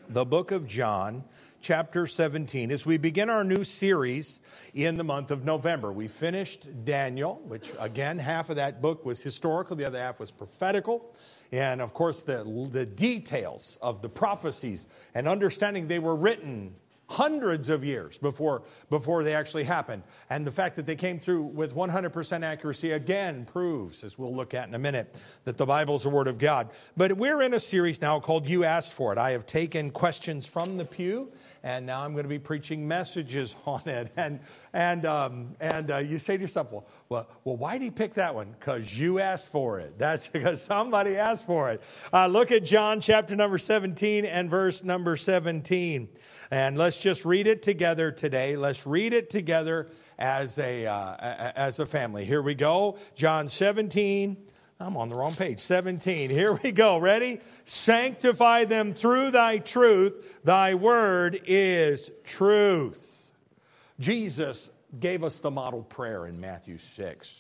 the book of John, chapter 17, as we begin our new series in the month of November. We finished Daniel, which, again, half of that book was historical, the other half was prophetical. And, of course, the details of the prophecies and understanding they were written hundreds of years before they actually happened. And the fact that they came through with 100% accuracy, again, proves, as we'll look at in a minute, that the Bible's the Word of God. But we're in a series now called You Asked For It. I have taken questions from the pew, and now I'm going to be preaching messages on it. And you say to yourself, well, why did he pick that one? Because you asked for it. That's because somebody asked for it. Look at John chapter number 17 and verse number 17. And let's just read it together today. Let's read it together as a family. Here we go. John 17. I'm on the wrong page. 17. Here we go. Ready? Sanctify them through thy truth. Thy word is truth. Jesus gave us the model prayer in Matthew 6.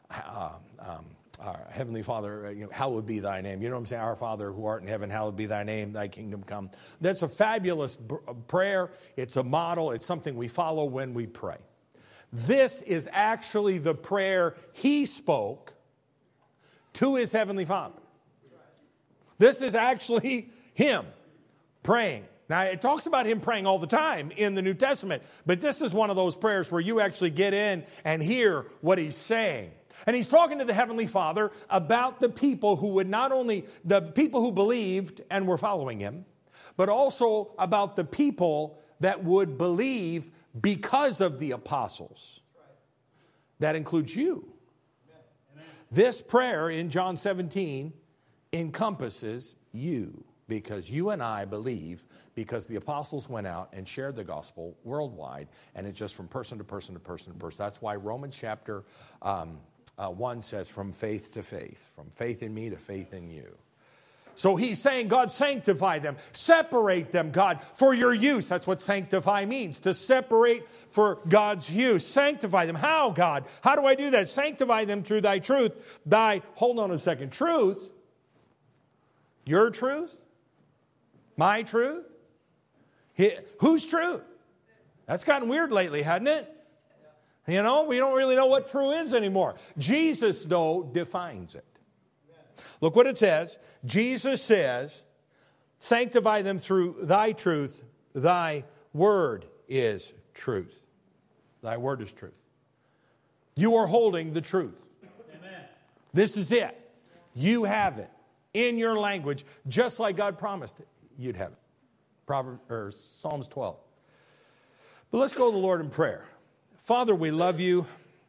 Our Heavenly Father, hallowed be thy name. You know what I'm saying? Our Father who art in heaven, hallowed be thy name, thy kingdom come. That's a fabulous prayer. It's a model. It's something we follow when we pray. This is actually the prayer he spoke to his Heavenly Father. This is actually him praying. Now, it talks about him praying all the time in the New Testament, but this is one of those prayers where you actually get in and hear what he's saying. And he's talking to the Heavenly Father about the people who would not only, the people who believed and were following him, but also about the people that would believe because of the apostles. That includes you. This prayer in John 17 encompasses you, because you and I believe because the apostles went out and shared the gospel worldwide, and it's just from person to person to person to person. That's why Romans chapter 1 says from faith to faith, from faith in me to faith in you. So he's saying, God, sanctify them, separate them, God, for your use. That's what sanctify means, to separate for God's use. Sanctify them. How, God? How do I do that? Sanctify them through thy truth. Hold on a second, truth? Your truth? My truth? Whose truth? That's gotten weird lately, hasn't it? You know, we don't really know what true is anymore. Jesus, though, defines it. Look what it says. Jesus says, sanctify them through thy truth. Thy word is truth. Thy word is truth. You are holding the truth. Amen. This is it. You have it in your language, just like God promised it. You'd have it. Psalms 12. But let's go to the Lord in prayer. Father, we love you.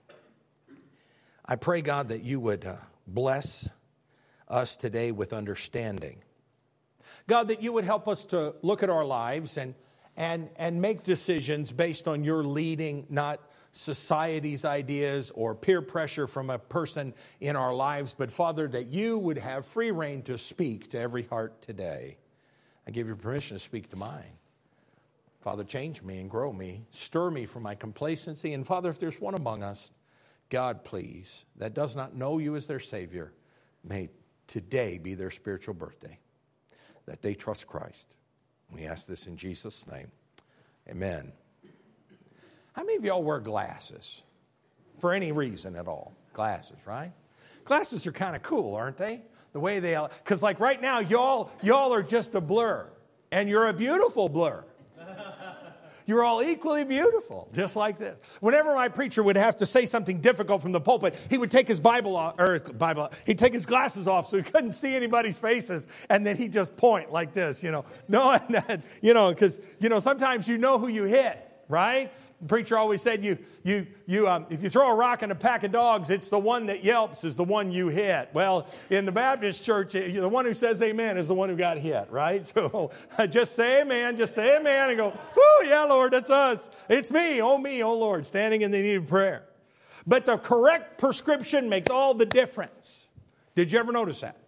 I pray, God, that you would bless us today with understanding. God, that you would help us to look at our lives and make decisions based on your leading, not society's ideas or peer pressure from a person in our lives, but Father, that you would have free rein to speak to every heart today. I give you permission to speak to mine. Father, change me and grow me. Stir me from my complacency. And Father, if there's one among us, God, please, that does not know you as their Savior, may today be their spiritual birthday, that they trust Christ. We ask this in Jesus' name. Amen. How many of y'all wear glasses? For any reason at all. Glasses, right? Glasses are kind of cool, aren't they? The way they are. Because like right now, y'all are just a blur. And you're a beautiful blur. You're all equally beautiful, just like this. Whenever my preacher would have to say something difficult from the pulpit, he would take his he'd take his glasses off so he couldn't see anybody's faces, and then he'd just point like this, knowing that, because, sometimes you know who you hit, right? The preacher always said, if you throw a rock in a pack of dogs, it's the one that yelps is the one you hit. Well, in the Baptist church, the one who says amen is the one who got hit, right? So just say amen, and go, whoo, yeah, Lord, that's us. It's me, oh Lord, standing in the need of prayer. But the correct prescription makes all the difference. Did you ever notice that?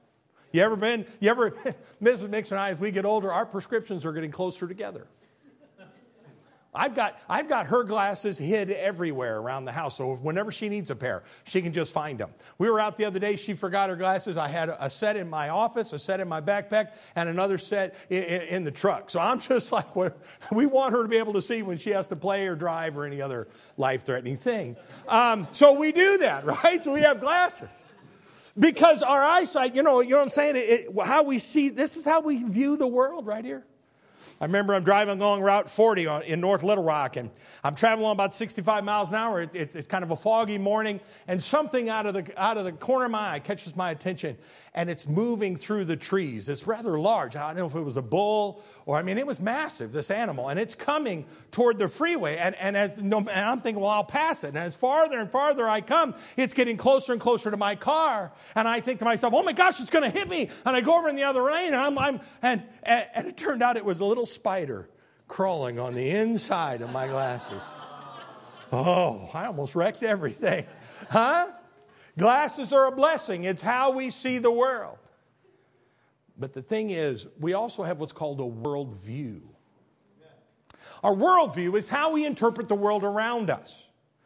Mrs. Mix and I, as we get older, our prescriptions are getting closer together. I've got her glasses hid everywhere around the house, so whenever she needs a pair, she can just find them. We were out the other day, she forgot her glasses. I had a set in my office, a set in my backpack, and another set in the truck. So I'm just like, we want her to be able to see when she has to play or drive or any other life-threatening thing. So we do that, right? So we have glasses. Because our eyesight, you know what I'm saying? How we see, this is how we view the world right here. I remember I'm driving along Route 40 in North Little Rock, and I'm traveling along about 65 miles an hour. It's kind of a foggy morning, and something out of the corner of my eye catches my attention, and it's moving through the trees. It's rather large. I don't know if it was a bull it was massive, this animal, and it's coming toward the freeway, and I'm thinking, well, I'll pass it. And as farther and farther I come, it's getting closer and closer to my car, and I think to myself, oh my gosh, it's going to hit me. And I go over in the other lane, and it turned out it was a little spider crawling on the inside of my glasses. Oh, I almost wrecked everything. Huh? Glasses are a blessing. It's how we see the world. But the thing is, we also have what's called a worldview. Our worldview is how we interpret the world around us.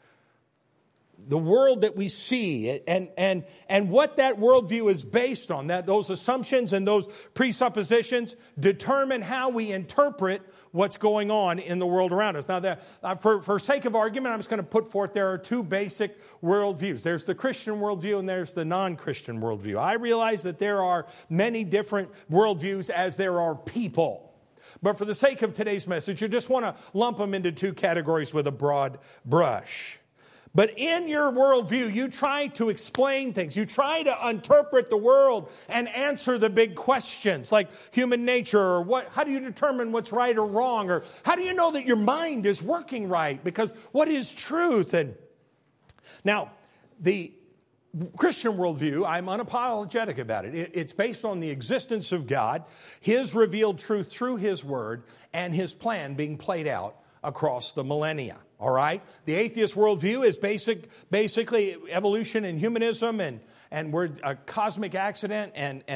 The world that we see and what that worldview is based on, that those assumptions and those presuppositions determine how we interpret what's going on in the world around us. Now, for sake of argument, I'm just going to put forth there are two basic worldviews. There's the Christian worldview and there's the non-Christian worldview. I realize that there are many different worldviews as there are people. But for the sake of today's message, you just want to lump them into two categories with a broad brush. But in your worldview, you try to explain things. You try to interpret the world and answer the big questions like human nature or how do you determine what's right or wrong? Or how do you know that your mind is working right? Because what is truth? And now, the Christian worldview, I'm unapologetic about it. It's based on the existence of God, His revealed truth through His Word, and His plan being played out across the millennia. All right? The atheist worldview is basically evolution and humanism and we're a cosmic accident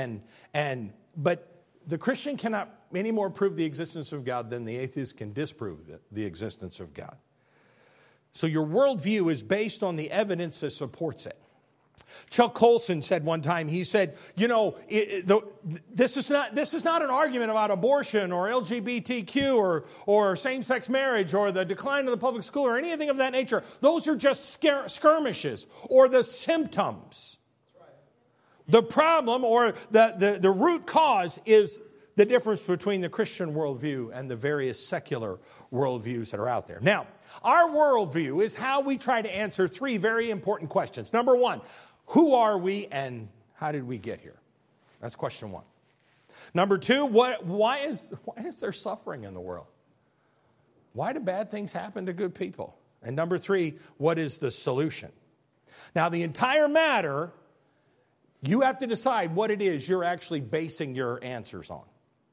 but the Christian cannot any more prove the existence of God than the atheist can disprove the existence of God. So your worldview is based on the evidence that supports it. Chuck Colson said one time, he said, this is not an argument about abortion or LGBTQ or same-sex marriage or the decline of the public school or anything of that nature. Those are just skirmishes or the symptoms. The problem or the root cause is the difference between the Christian worldview and the various secular worldviews that are out there. Now, our worldview is how we try to answer three very important questions. Number one, who are we and how did we get here? That's question one. Number two, why is there suffering in the world? Why do bad things happen to good people? And number three, what is the solution? Now, the entire matter, you have to decide what it is you're actually basing your answers on.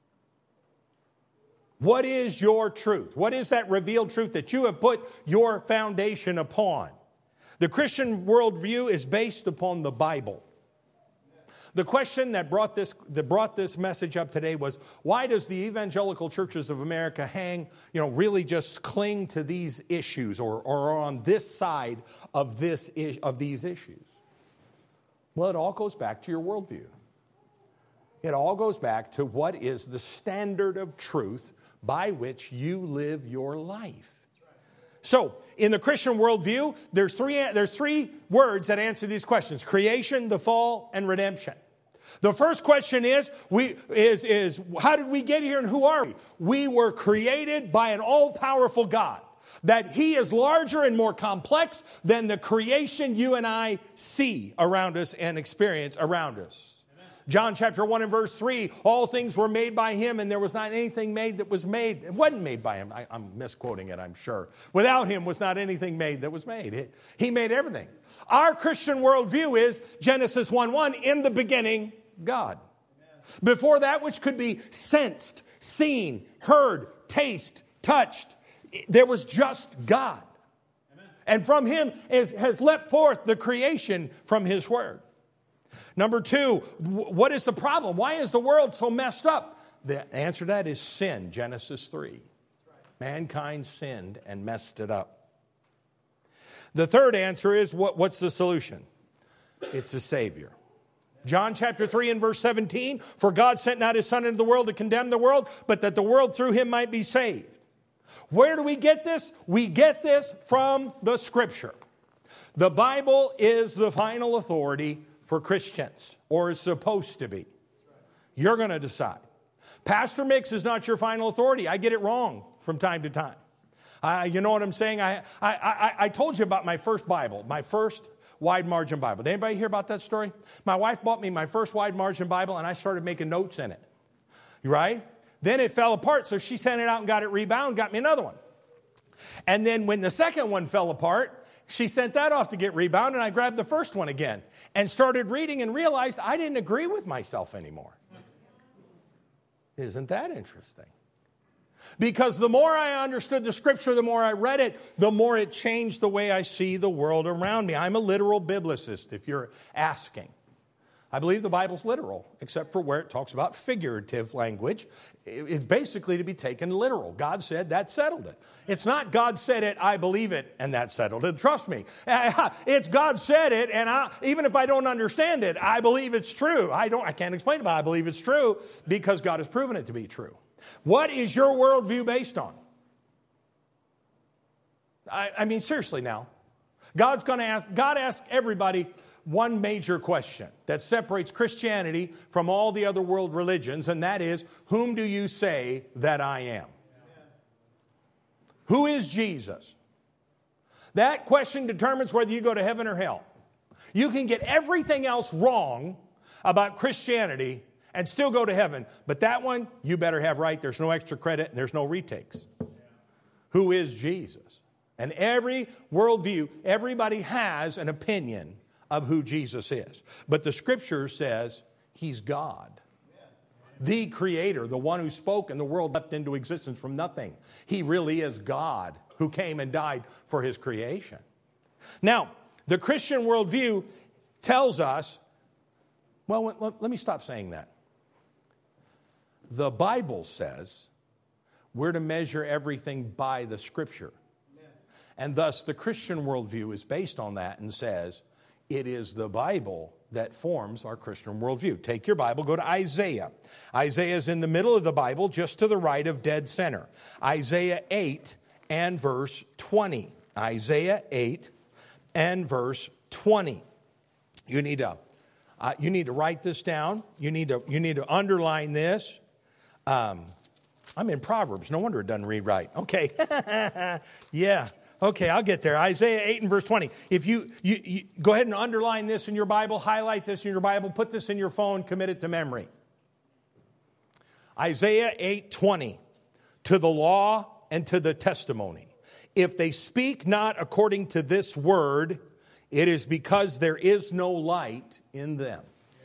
What is your truth? What is that revealed truth that you have put your foundation upon? The Christian worldview is based upon the Bible. The question that brought this message up today was, why does the evangelical churches of America really just cling to these issues or are on this side of these issues? Well, it all goes back to your worldview. It all goes back to what is the standard of truth by which you live your life. So, in the Christian worldview, there's three words that answer these questions: creation, the fall, and redemption. The first question is how did we get here and who are we? We were created by an all-powerful God. That He is larger and more complex than the creation you and I see around us and experience around us. John chapter 1 and verse 3, all things were made by Him, and there was not anything made that was made. It wasn't made by Him. I'm misquoting it, I'm sure. Without Him was not anything made that was made. He made everything. Our Christian worldview is Genesis 1:1, in the beginning, God. Before that which could be sensed, seen, heard, tasted, touched, there was just God. And from Him has leapt forth the creation from His Word. Number two, what is the problem? Why is the world so messed up? The answer to that is sin, Genesis 3. Mankind sinned and messed it up. The third answer is, what's the solution? It's a Savior. John chapter 3 and verse 17, for God sent not his Son into the world to condemn the world, but that the world through him might be saved. Where do we get this? We get this from the Scripture. The Bible is the final authority for Christians, or is supposed to be. You're going to decide. Pastor Mix is not your final authority. I get it wrong from time to time. You know what I'm saying? I told you about my first Bible, my first wide margin Bible. Did anybody hear about that story? My wife bought me my first wide margin Bible, and I started making notes in it. Right? Then it fell apart, so she sent it out and got it rebound, got me another one. And then when the second one fell apart, she sent that off to get rebound, and I grabbed the first one again and started reading and realized I didn't agree with myself anymore. Isn't that interesting? Because the more I understood the Scripture, the more I read it, the more it changed the way I see the world around me. I'm a literal biblicist, if you're asking. I believe the Bible's literal, except for where it talks about figurative language. It's basically to be taken literal. God said, that settled it. It's not God said it, I believe it, and that settled it. Trust me. It's God said it, and even if I don't understand it, I believe it's true. I can't explain it, but I believe it's true because God has proven it to be true. What is your worldview based on? I mean, seriously now. God asks everybody one major question that separates Christianity from all the other world religions, and that is, whom do you say that I am? Who is Jesus? That question determines whether you go to heaven or hell. You can get everything else wrong about Christianity and still go to heaven, but that one you better have right. There's no extra credit and there's no retakes. Who is Jesus? And every worldview, everybody has an opinion of who Jesus is. But the Scripture says he's God. The Creator, the one who spoke and the world leapt into existence from nothing. He really is God who came and died for his creation. Now, the Christian worldview tells us, well, let me stop saying that. The Bible says we're to measure everything by the Scripture. And thus, the Christian worldview is based on that and says, it is the Bible that forms our Christian worldview. Take your Bible, go to Isaiah. Isaiah is in the middle of the Bible, just to the right of dead center. Isaiah 8 and verse 20. Isaiah 8 and verse 20. You need to write this down. You need to underline this. I'm in Proverbs. No wonder it doesn't read right. Okay. Yeah. Okay, I'll get there. Isaiah 8 and verse 20. If you go ahead and underline this in your Bible, highlight this in your Bible, put this in your phone, commit it to memory. Isaiah 8:20. To the law and to the testimony. If they speak not according to this word, it is because there is no light in them.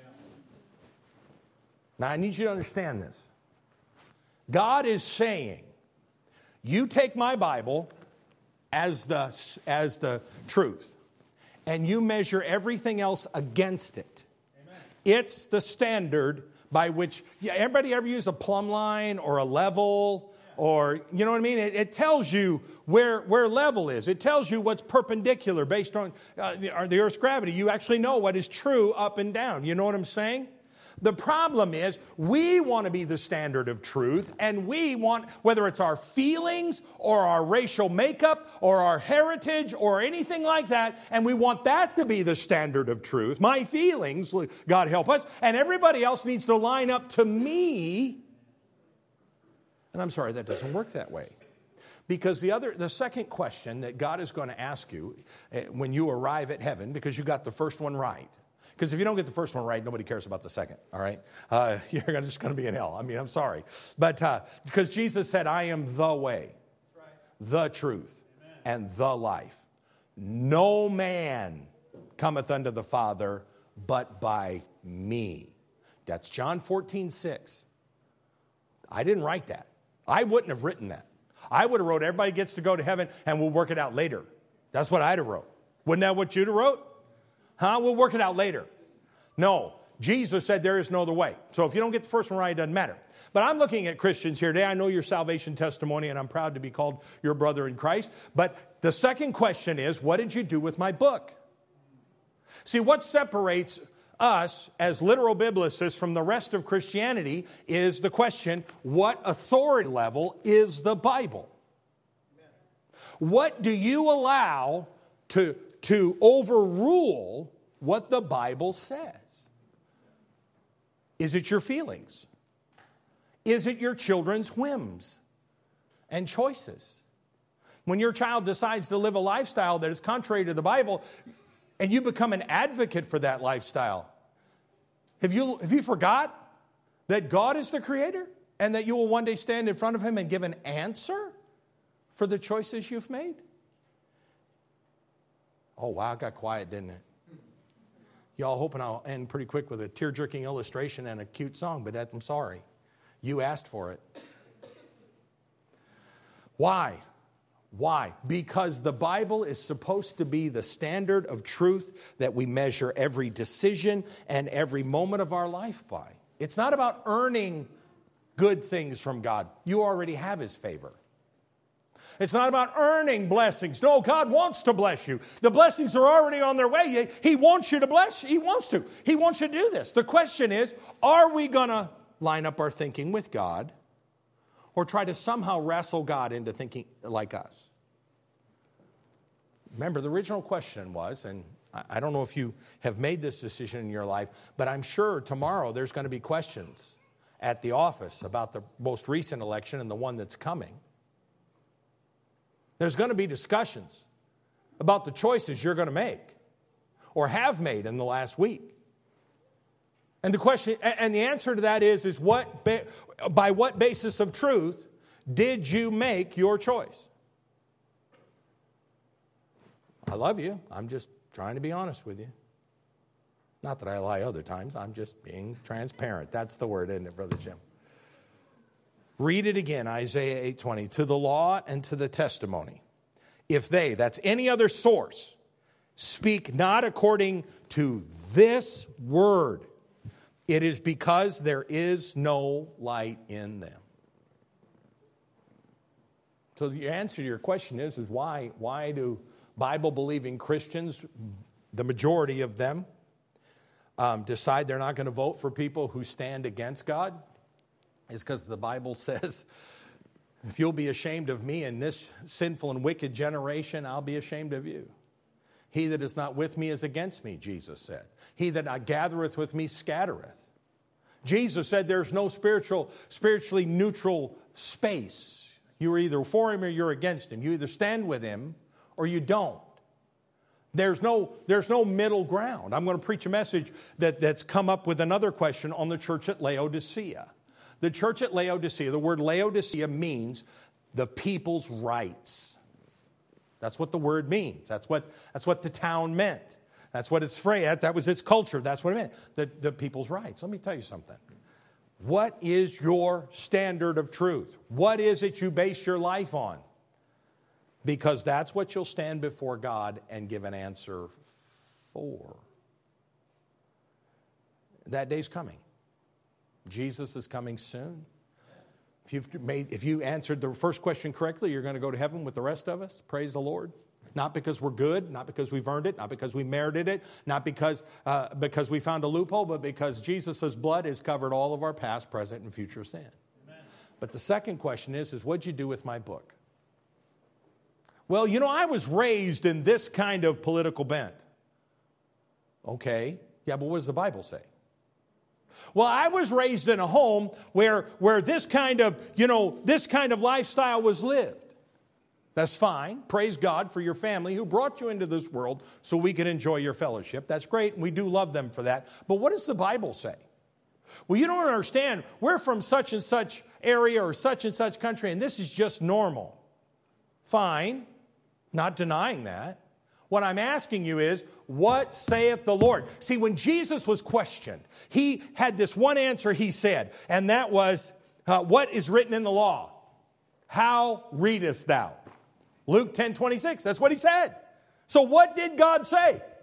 Now, I need you to understand this. God is saying, you take my Bible as the truth, and you measure everything else against it. Amen. It's the standard by which, everybody ever use a plumb line or a level, or, you know what I mean? It tells you where level is. It tells you what's perpendicular based on the Earth's gravity. You actually know what is true up and down. You know what I'm saying? The problem is we want to be the standard of truth, and we want, whether it's our feelings or our racial makeup or our heritage or anything like that, and we want that to be the standard of truth. My feelings, God help us, and everybody else needs to line up to me. And I'm sorry, that doesn't work that way. Because the second question that God is going to ask you when you arrive at heaven, because you got the first one right. Because if you don't get the first one right, nobody cares about the second, all right? You're just going to be in hell. I mean, I'm sorry. But because Jesus said, I am the way, the truth, and the life. No man cometh unto the Father but by me. That's John 14:6. I didn't write that. I wouldn't have written that. I would have wrote, everybody gets to go to heaven and we'll work it out later. That's what I'd have wrote. Wouldn't that what you'd have wrote? We'll work it out later. No, Jesus said there is no other way. So if you don't get the first one right, it doesn't matter. But I'm looking at Christians here today. I know your salvation testimony, and I'm proud to be called your brother in Christ. But the second question is, what did you do with my book? See, what separates us as literal biblicists from the rest of Christianity is the question, what authority level is the Bible? What do you allow to overrule what the Bible says? Is it your feelings? Is it your children's whims and choices? When your child decides to live a lifestyle that is contrary to the Bible, and you become an advocate for that lifestyle, have you forgot that God is the creator and that you will one day stand in front of him and give an answer for the choices you've made? Oh, wow, it got quiet, didn't it? Y'all hoping I'll end pretty quick with a tear-jerking illustration and a cute song, but I'm sorry. You asked for it. Why? Why? Because the Bible is supposed to be the standard of truth that we measure every decision and every moment of our life by. It's not about earning good things from God. You already have his favor. It's not about earning blessings. No, God wants to bless you. The blessings are already on their way. He wants you to bless you. He wants to. He wants you to do this. The question is, are we going to line up our thinking with God or try to somehow wrestle God into thinking like us? Remember, the original question was, and I don't know if you have made this decision in your life, but I'm sure tomorrow there's going to be questions at the office about the most recent election and the one that's coming. There's going to be discussions about the choices you're going to make or have made in the last week. And the question, and the answer to that is by what basis of truth did you make your choice? I love you. I'm just trying to be honest with you. Not that I lie other times. I'm just being transparent. That's the word, isn't it, Brother Jim? Read it again, Isaiah 8:20. To the law and to the testimony. If they, that's any other source, speak not according to this word, it is because there is no light in them. So the answer to your question is why do Bible-believing Christians, the majority of them, decide they're not going to vote for people who stand against God? Is because the Bible says, if you'll be ashamed of me in this sinful and wicked generation, I'll be ashamed of you. He that is not with me is against me, Jesus said. He that gathereth with me scattereth. Jesus said there's no spiritually neutral space. You're either for him or you're against him. You either stand with him or you don't. There's no middle ground. I'm going to preach a message that's come up with another question on the church at Laodicea. The church at Laodicea, the word Laodicea means the people's rights. That's what the word means. That's what the town meant. That's what it's phrase. That was its culture. That's what it meant. The people's rights. Let me tell you something. What is your standard of truth? What is it you base your life on? Because that's what you'll stand before God and give an answer for. That day's coming. Jesus is coming soon. If you answered the first question correctly, you're going to go to heaven with the rest of us. Praise the Lord. Not because we're good, not because we've earned it, not because we merited it, not because we found a loophole, but because Jesus' blood has covered all of our past, present, and future sin. Amen. But the second question is what'd you do with my book? Well, I was raised in this kind of political bent. Okay. Yeah, but what does the Bible say? Well, I was raised in a home where this kind of lifestyle was lived. That's fine. Praise God for your family who brought you into this world so we could enjoy your fellowship. That's great, and we do love them for that. But what does the Bible say? Well, you don't understand. We're from such and such area or such and such country, and this is just normal. Fine. Not denying that. What I'm asking you is, what saith the Lord? See, when Jesus was questioned, he had this one answer he said, and that was, what is written in the law? How readest thou? Luke 10:26, that's what he said. So what did God say?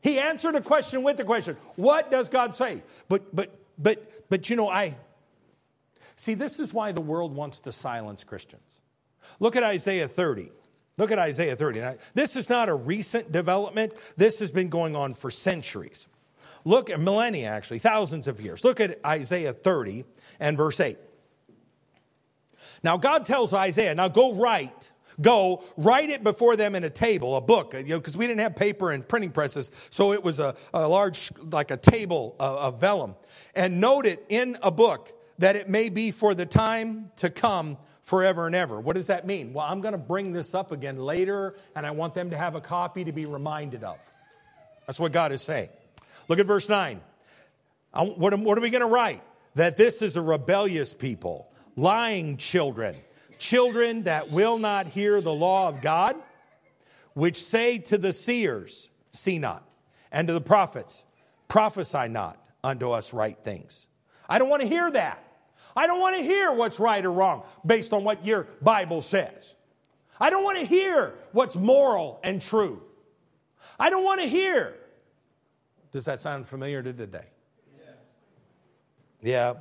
He answered a question with the question. What does God say? But you know, see, this is why the world wants to silence Christians. Look at Isaiah 30. Look at Isaiah 30. Now, this is not a recent development. This has been going on for centuries. Look at millennia, actually, thousands of years. Look at Isaiah 30 and verse 8. Now, God tells Isaiah, now go write it before them in a table, a book, because we didn't have paper and printing presses, so it was a large, like a table of vellum. And note it in a book, that it may be for the time to come forever and ever. What does that mean? Well, I'm going to bring this up again later, and I want them to have a copy to be reminded of. That's what God is saying. Look at verse 9. What are we going to write? That this is a rebellious people, lying children, children that will not hear the law of God, which say to the seers, see not, and to the prophets, prophesy not unto us right things. I don't want to hear that. I don't want to hear what's right or wrong based on what your Bible says. I don't want to hear what's moral and true. I don't want to hear. Does that sound familiar to today? Yeah.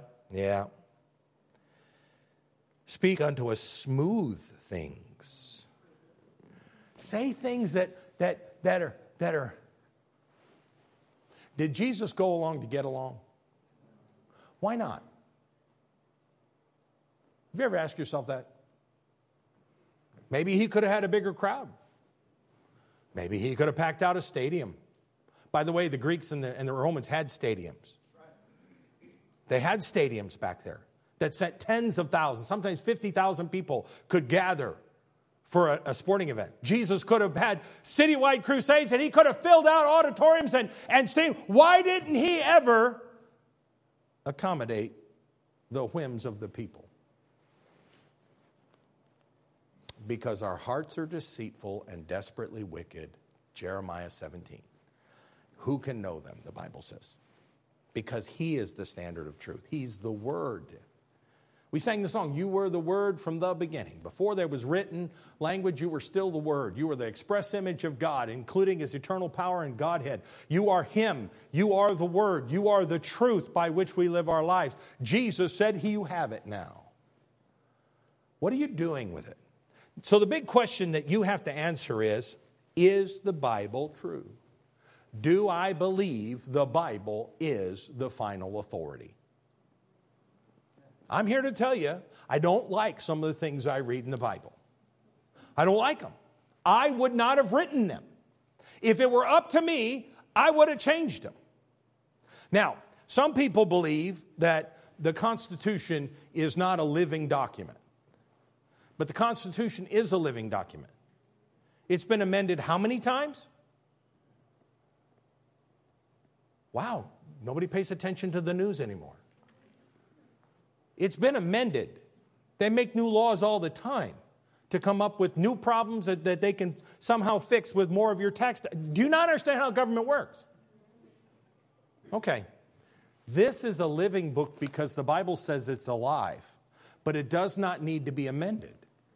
Speak unto us smooth things. Say things that are. Did Jesus go along to get along? Why not? Have you ever asked yourself that? Maybe he could have had a bigger crowd. Maybe he could have packed out a stadium. By the way, the Greeks and the Romans had stadiums. They had stadiums back there that sent tens of thousands, sometimes 50,000 people could gather for a sporting event. Jesus could have had citywide crusades, and he could have filled out auditoriums and stadiums. Why didn't he ever accommodate the whims of the people? Because our hearts are deceitful and desperately wicked. Jeremiah 17. Who can know them, the Bible says? Because he is the standard of truth. He's the Word. We sang the song, you were the Word from the beginning. Before there was written language, you were still the Word. You were the express image of God, including his eternal power and Godhead. You are him. You are the Word. You are the truth by which we live our lives. Jesus said, you have it now. What are you doing with it? So the big question that you have to answer is the Bible true? Do I believe the Bible is the final authority? I'm here to tell you, I don't like some of the things I read in the Bible. I don't like them. I would not have written them. If it were up to me, I would have changed them. Now, some people believe that the Constitution is not a living document. But the Constitution is a living document. It's been amended how many times? Wow, nobody pays attention to the news anymore. It's been amended. They make new laws all the time to come up with new problems that they can somehow fix with more of your tax. Do you not understand how government works? Okay. This is a living book because the Bible says it's alive, but it does not need to be amended.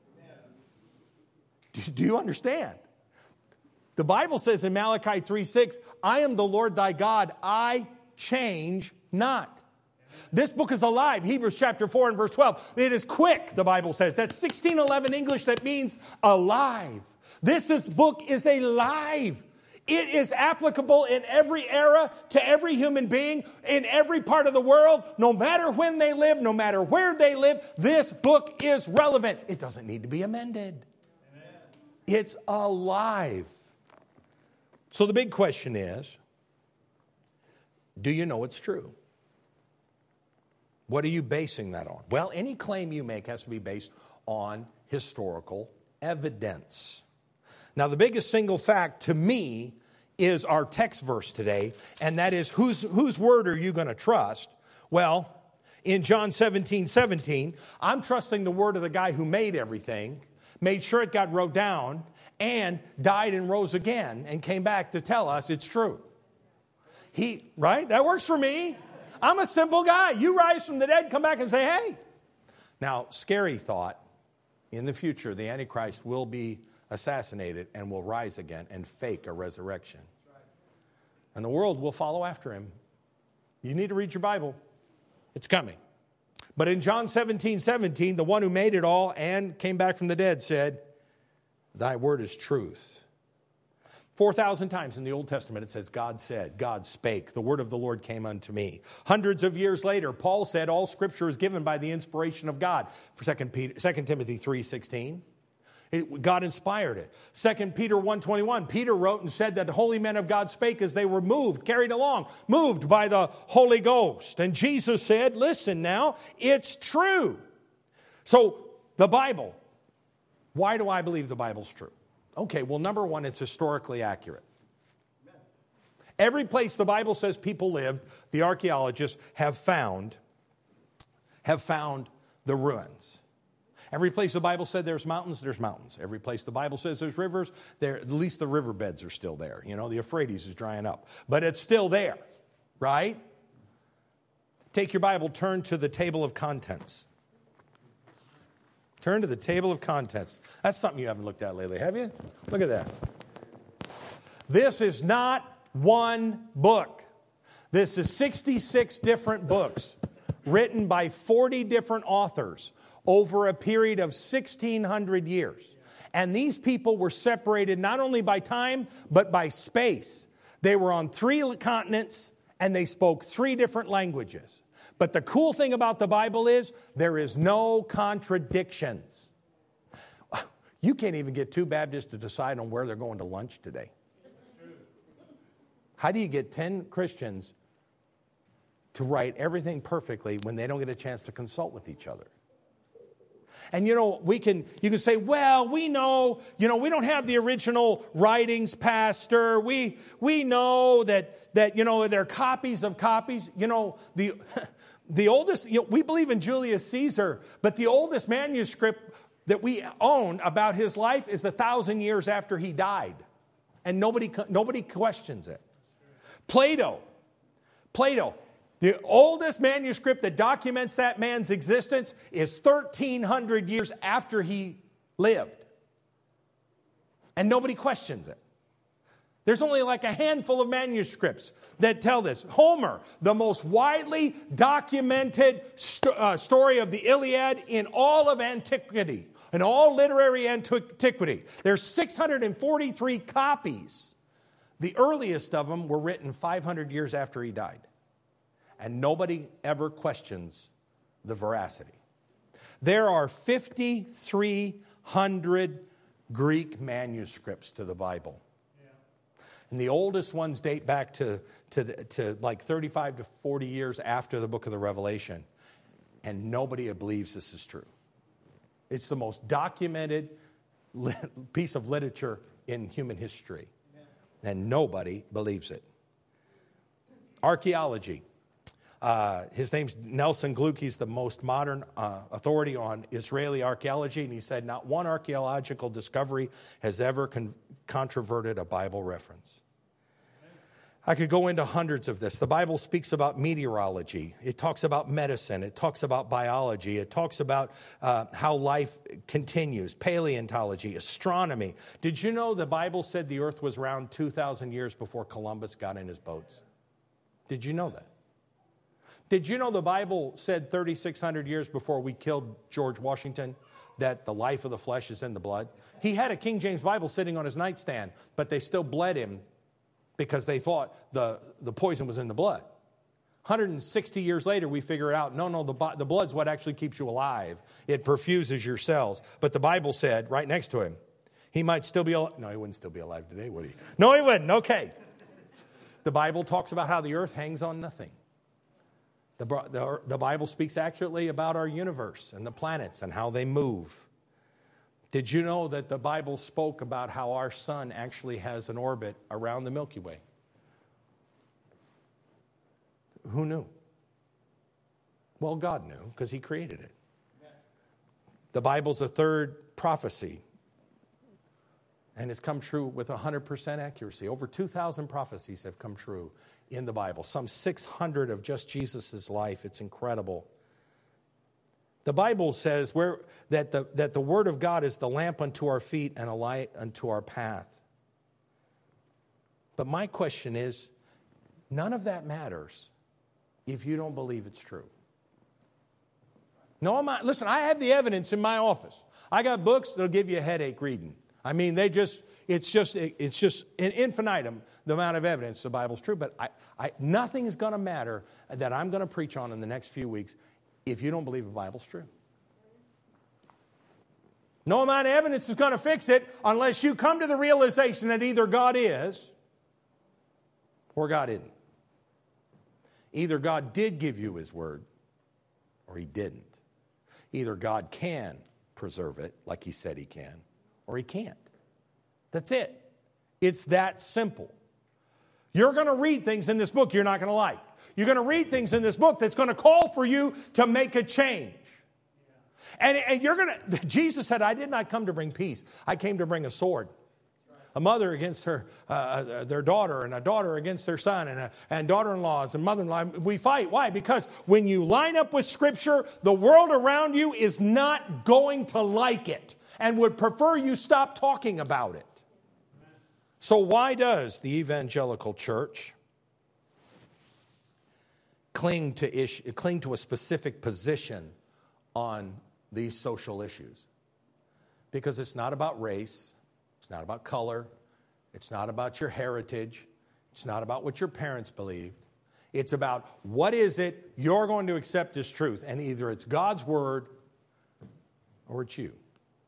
Do you understand? The Bible says in Malachi 3:6, I am the Lord thy God, I change not. This book is alive. Hebrews chapter 4 and verse 12. It is quick, the Bible says. That's 1611 English. That means alive. This book is alive. It is applicable in every era to every human being in every part of the world. No matter when they live, no matter where they live, this book is relevant. It doesn't need to be amended. Amen. It's alive. So the big question is, do you know it's true? What are you basing that on? Well, any claim you make has to be based on historical evidence. Now, the biggest single fact to me is our text verse today, and that is whose word are you going to trust? Well, in John 17:17, I'm trusting the word of the guy who made everything, made sure it got wrote down, and died and rose again and came back to tell us it's true. Right? That works for me. I'm a simple guy. You rise from the dead, come back and say, hey. Now, scary thought, in the future, the Antichrist will be assassinated and will rise again and fake a resurrection. And the world will follow after him. You need to read your Bible. It's coming. But in John 17:17, the one who made it all and came back from the dead said, thy word is truth. 4,000 times in the Old Testament it says, God said, God spake, the word of the Lord came unto me. Hundreds of years later, Paul said, all scripture is given by the inspiration of God. For 2 Timothy 3:16. God inspired it. 2 Peter 1:21, Peter wrote and said that the holy men of God spake as they were moved, carried along, moved by the Holy Ghost. And Jesus said, listen now, it's true. So the Bible, why do I believe the Bible's true? Okay, well, number one, it's historically accurate. Every place the Bible says people lived, the archaeologists have found the ruins. Every place the Bible said there's mountains, there's mountains. Every place the Bible says there's rivers, at least the riverbeds are still there. You know, the Euphrates is drying up. But it's still there, right? Take your Bible, turn to the table of contents. Turn to the table of contents. That's something you haven't looked at lately, have you? Look at that. This is not one book. This is 66 different books written by 40 different authors over a period of 1,600 years. And these people were separated not only by time, but by space. They were on 3 continents, and they spoke 3 different languages. But the cool thing about the Bible is there is no contradictions. You can't even get 2 Baptists to decide on where they're going to lunch today. How do you get 10 Christians to write everything perfectly when they don't get a chance to consult with each other? And you know, you can say, well, we know, we don't have the original writings, Pastor. We know that they're copies of copies. The oldest, we believe in Julius Caesar, but the oldest manuscript that we own about his life is 1,000 years after he died. And nobody questions it. Plato, the oldest manuscript that documents that man's existence is 1,300 years after he lived. And nobody questions it. There's only like a handful of manuscripts that tell this. Homer, the most widely documented story of the Iliad in all of antiquity, in all literary antiquity. There's 643 copies. The earliest of them were written 500 years after he died. And nobody ever questions the veracity. There are 5,300 Greek manuscripts to the Bible. And the oldest ones date back to like 35 to 40 years after the book of the Revelation. And nobody believes this is true. It's the most documented piece of literature in human history. And nobody believes it. Archaeology. His name's Nelson Gluck. He's the most modern authority on Israeli archaeology. And he said not one archaeological discovery has ever controverted a Bible reference. I could go into hundreds of this. The Bible speaks about meteorology. It talks about medicine. It talks about biology. It talks about how life continues. Paleontology, astronomy. Did you know the Bible said the earth was round 2,000 years before Columbus got in his boats? Did you know that? Did you know the Bible said 3,600 years before we killed George Washington that the life of the flesh is in the blood? He had a King James Bible sitting on his nightstand, but they still bled him because they thought the poison was in the blood. 160 years later, we figure out, no, the blood's what actually keeps you alive. It perfuses your cells. But the Bible said, right next to him, he might still be alive. No, he wouldn't still be alive today, would he? No, he wouldn't. Okay. The Bible talks about how the earth hangs on nothing. The Bible speaks accurately about our universe and the planets and how they move. Did you know that the Bible spoke about how our sun actually has an orbit around the Milky Way? Who knew? Well, God knew because he created it. The Bible's a third prophecy. And it's come true with 100% accuracy. Over 2,000 prophecies have come true in the Bible. Some 600 of just Jesus' life. It's incredible. The Bible says that the Word of God is the lamp unto our feet and a light unto our path. But my question is, None of that matters if you don't believe it's true. No, listen, I have the evidence in my office. I got books that'll give you a headache reading. I mean, it's just an infinitum, the amount of evidence the Bible's true. But nothing is going to matter that I'm going to preach on in the next few weeks if you don't believe the Bible's true. No amount of evidence is going to fix it unless you come to the realization that either God is or God isn't. Either God did give you His word or He didn't. Either God can preserve it like He said He can or He can't. That's it. It's that simple. You're going to read things in this book you're not going to like. You're going to read things in this book that's going to call for you to make a change. And you're going to, Jesus said, I did not come to bring peace. I came to bring a sword. A mother against their daughter, and a daughter against their son, and daughter-in-laws and mother-in-law. We fight. Why? Because when you line up with Scripture, the world around you is not going to like it and would prefer you stop talking about it. So why does the evangelical church cling to a specific position on these social issues? Because it's not about race. It's not about color. It's not about your heritage. It's not about what your parents believe. It's about what is it you're going to accept as truth. And either it's God's word or it's you.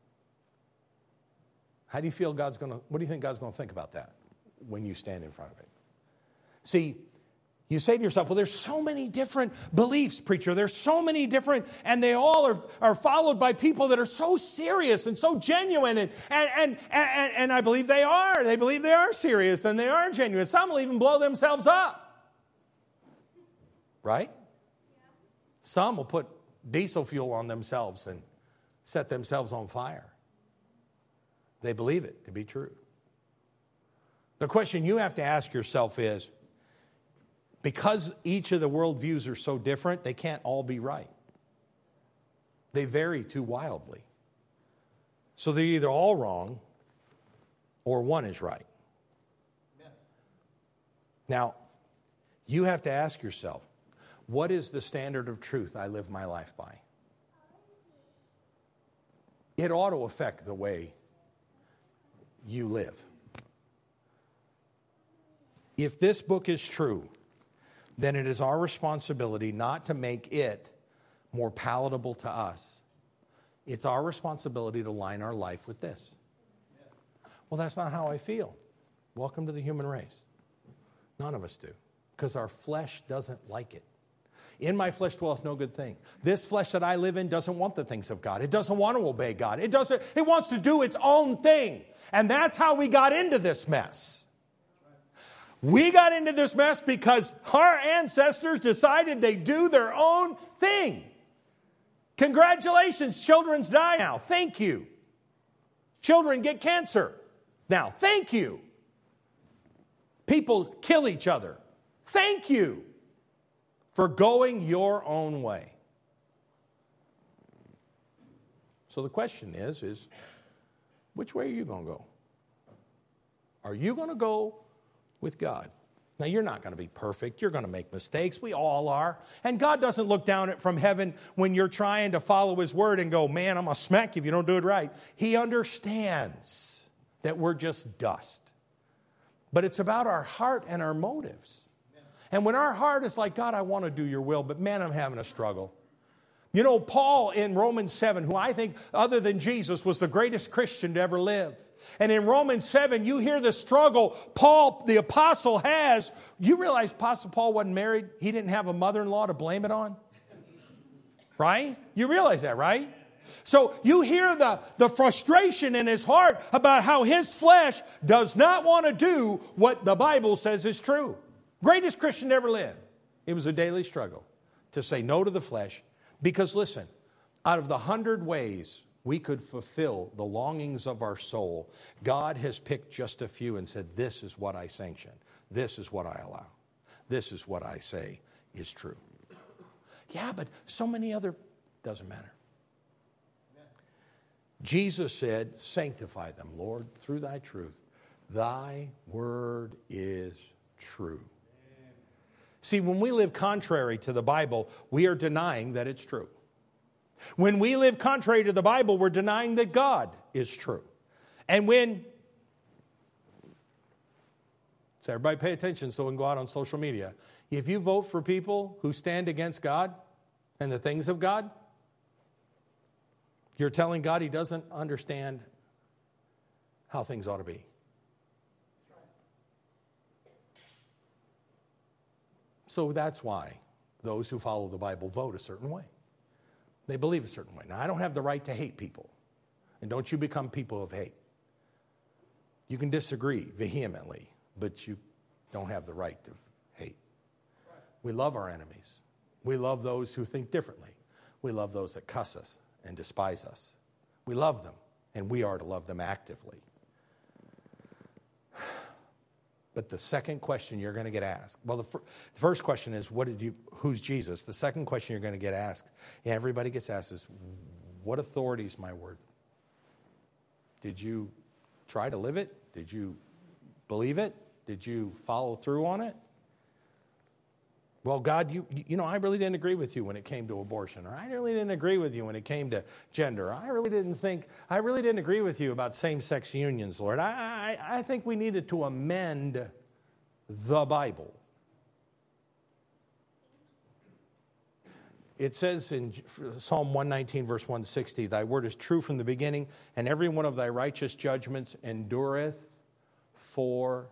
How do you feel what do you think God's going to think about that when you stand in front of it? See, you say to yourself, well, there's so many different beliefs, preacher. There's so many different, and they all are followed by people that are so serious and so genuine. And I believe they are. They believe they are serious and they are genuine. Some will even blow themselves up. Right? Some will put diesel fuel on themselves and set themselves on fire. They believe it to be true. The question you have to ask yourself is, because each of the worldviews are so different, they can't all be right. They vary too wildly. So they're either all wrong or one is right. Amen. Now, you have to ask yourself, what is the standard of truth I live my life by? It ought to affect the way you live. If this book is true, then it is our responsibility not to make it more palatable to us. It's our responsibility to line our life with this. Well, that's not how I feel. Welcome to the human race. None of us do, because our flesh doesn't like it. In my flesh dwelleth no good thing. This flesh that I live in doesn't want the things of God. It doesn't want to obey God. It wants to do its own thing. And that's how we got into this mess. We got into this mess because our ancestors decided they'd do their own thing. Congratulations, children's die now. Thank you. Children get cancer now. Thank you. People kill each other. Thank you for going your own way. So the question is which way are you going to go? Are you going to go with God? Now, you're not going to be perfect. You're going to make mistakes. We all are. And God doesn't look down from heaven when you're trying to follow His word and go, man, I'm going to smack you if you don't do it right. He understands that we're just dust. But it's about our heart and our motives. And when our heart is like, God, I want to do your will, but man, I'm having a struggle. You know, Paul in Romans 7, who I think, other than Jesus, was the greatest Christian to ever live. And in Romans 7, you hear the struggle Paul, the apostle, has. You realize Apostle Paul wasn't married? He didn't have a mother-in-law to blame it on? Right? You realize that, right? So you hear the frustration in his heart about how his flesh does not want to do what the Bible says is true. Greatest Christian to ever live. It was a daily struggle to say no to the flesh. Because listen, out of the 100 ways we could fulfill the longings of our soul, God has picked just a few and said, this is what I sanction. This is what I allow. This is what I say is true. Yeah, but so many other, doesn't matter. Jesus said, sanctify them, Lord, through thy truth. Thy word is true. See, when we live contrary to the Bible, we are denying that it's true. When we live contrary to the Bible, we're denying that God is true. And so everybody pay attention so we can go out on social media. If you vote for people who stand against God and the things of God, you're telling God He doesn't understand how things ought to be. So that's why those who follow the Bible vote a certain way. They believe a certain way. Now, I don't have the right to hate people. And don't you become people of hate. You can disagree vehemently, but you don't have the right to hate. We love our enemies. We love those who think differently. We love those that cuss us and despise us. We love them, and we are to love them actively. But the second question you're going to get asked, well, the first question is, who's Jesus? The second question you're going to get asked, and everybody gets asked, is, what authority is my word? Did you try to live it? Did you believe it? Did you follow through on it? Well, God, you know, I really didn't agree with you when it came to abortion, or I really didn't agree with you when it came to gender. I really didn't agree with you about same-sex unions, Lord. I think we needed to amend the Bible. It says in Psalm 119, verse 160, thy word is true from the beginning, and every one of thy righteous judgments endureth forever.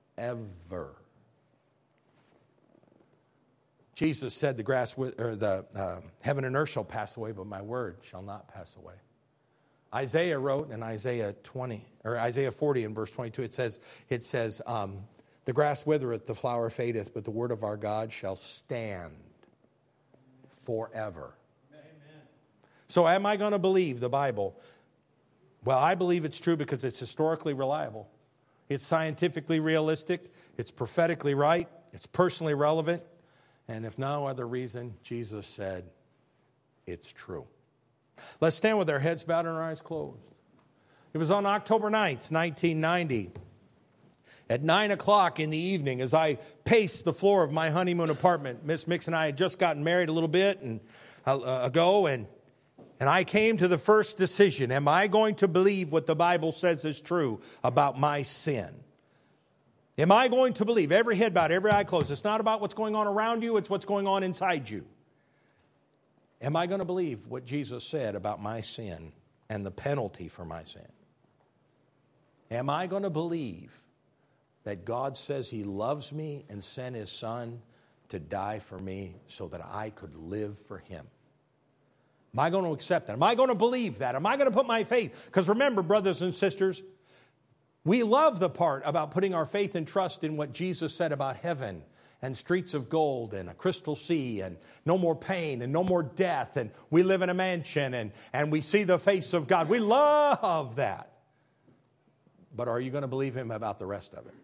Jesus said the heaven and earth shall pass away, but my word shall not pass away. Isaiah wrote in Isaiah 40 in verse 22, it says, the grass withereth, the flower fadeth, but the word of our God shall stand forever. Amen. So am I going to believe the Bible? Well, I believe it's true because it's historically reliable. It's scientifically realistic. It's prophetically right. It's personally relevant. And if no other reason, Jesus said, it's true. Let's stand with our heads bowed and our eyes closed. It was on October 9th, 1990. At 9 o'clock in the evening, as I paced the floor of my honeymoon apartment, Miss Mix and I had just gotten married a little bit ago, and I came to the first decision. Am I going to believe what the Bible says is true about my sin? Am I going to believe? Every head bowed, every eye closed. It's not about what's going on around you, it's what's going on inside you. Am I going to believe what Jesus said about my sin and the penalty for my sin? Am I going to believe that God says He loves me and sent His Son to die for me so that I could live for Him? Am I going to accept that? Am I going to believe that? Am I going to put my faith? Because remember, brothers and sisters, we love the part about putting our faith and trust in what Jesus said about heaven and streets of gold and a crystal sea and no more pain and no more death and we live in a mansion and we see the face of God. We love that. But are you going to believe Him about the rest of it?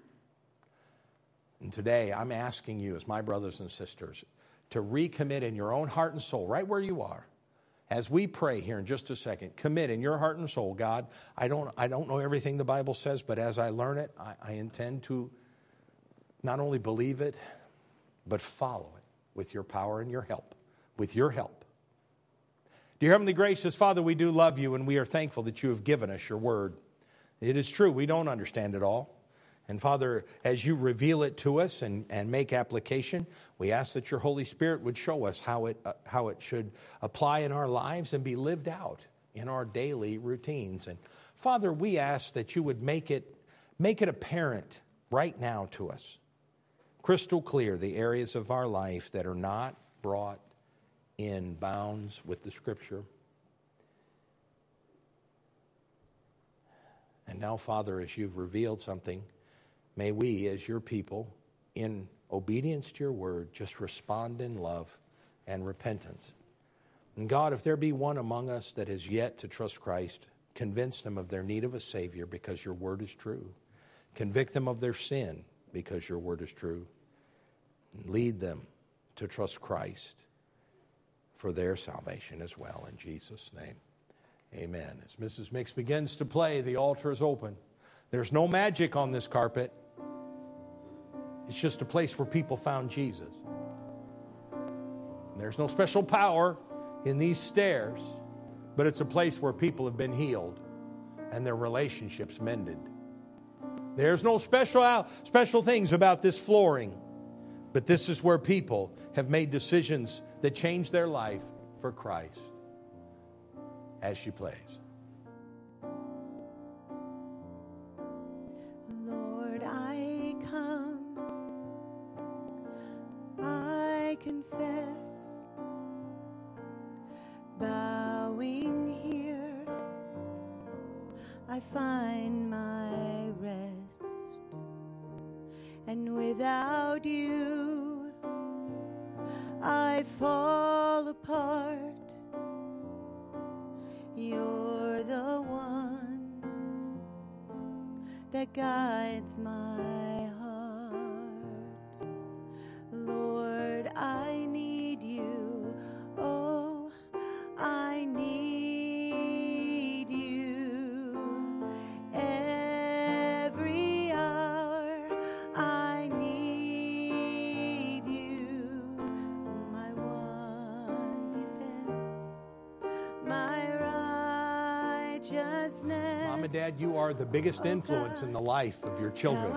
And today I'm asking you as my brothers and sisters to recommit in your own heart and soul right where you are. As we pray here in just a second, commit in your heart and soul, God, I don't know everything the Bible says, but as I learn it, I intend to not only believe it, but follow it with your power and your help, with your help. Dear Heavenly Gracious Father, we do love you, and we are thankful that you have given us your word. It is true, we don't understand it all. And Father, as you reveal it to us and make application, we ask that your Holy Spirit would show us how it should apply in our lives and be lived out in our daily routines. And Father, we ask that you would make it apparent right now to us, crystal clear, the areas of our life that are not brought in bounds with the Scripture. And now, Father, as you've revealed something, may we, as your people, in obedience to your word, just respond in love and repentance. And God, if there be one among us that is yet to trust Christ, convince them of their need of a Savior because your word is true. Convict them of their sin because your word is true. And lead them to trust Christ for their salvation as well. In Jesus' name, amen. As Mrs. Mix begins to play, the altar is open. There's no magic on this carpet. It's just a place where people found Jesus. There's no special power in these stairs, but it's a place where people have been healed and their relationships mended. There's no special things about this flooring, but this is where people have made decisions that change their life for Christ. As she plays. Lord, I come, I confess, bowing here, I find my rest, and without you, I fall apart. You're the one that guides my heart. Lord, I need you. Oh, I need you. Every hour I need you. My one defense, my righteousness. Mom and Dad, you are the biggest influence in the life of your children.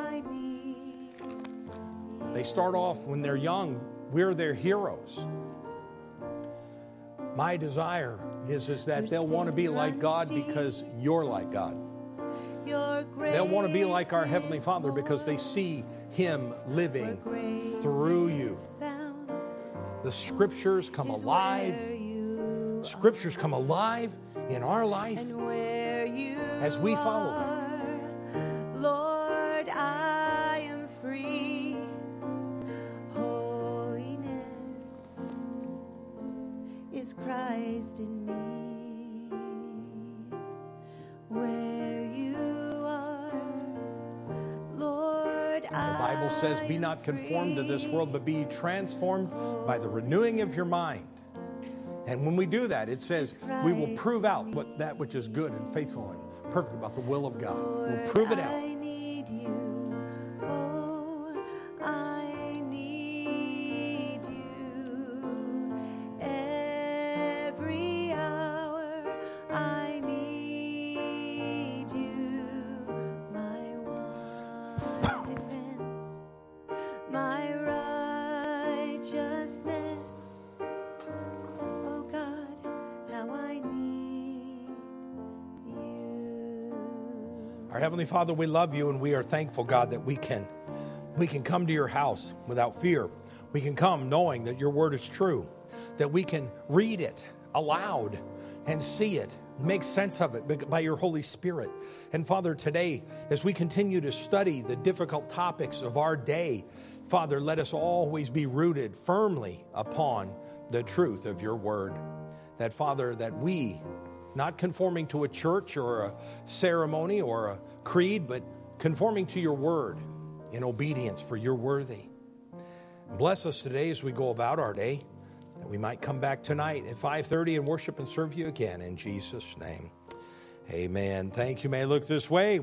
They start off when they're young. We're their heroes. My desire is that they'll want to be like God because you're like God. They'll want to be like our Heavenly Father because they see Him living through you. The Scriptures come alive. Scriptures come alive in our life as we follow them. Lord, I am free. Holiness is Christ in me. Where you are, Lord, the Bible says, be not conformed to this world, but be transformed by the renewing of your mind. And when we do that, it says we will prove out that which is good and faithful and perfect about the will of God. We'll prove it out. I need you. Oh, I need you. Every hour I need you. My one defense, my righteousness. Our Heavenly Father, we love you and we are thankful, God, that we can come to your house without fear. We can come knowing that your word is true, that we can read it aloud and see it, make sense of it by your Holy Spirit. And Father, today, as we continue to study the difficult topics of our day, Father, let us always be rooted firmly upon the truth of your word. That, Father, that we, not conforming to a church or a ceremony or a creed, but conforming to your word in obedience, for you're worthy. Bless us today as we go about our day, that we might come back tonight at 5:30 and worship and serve you again in Jesus' name. Amen. Thank you. May I look this way.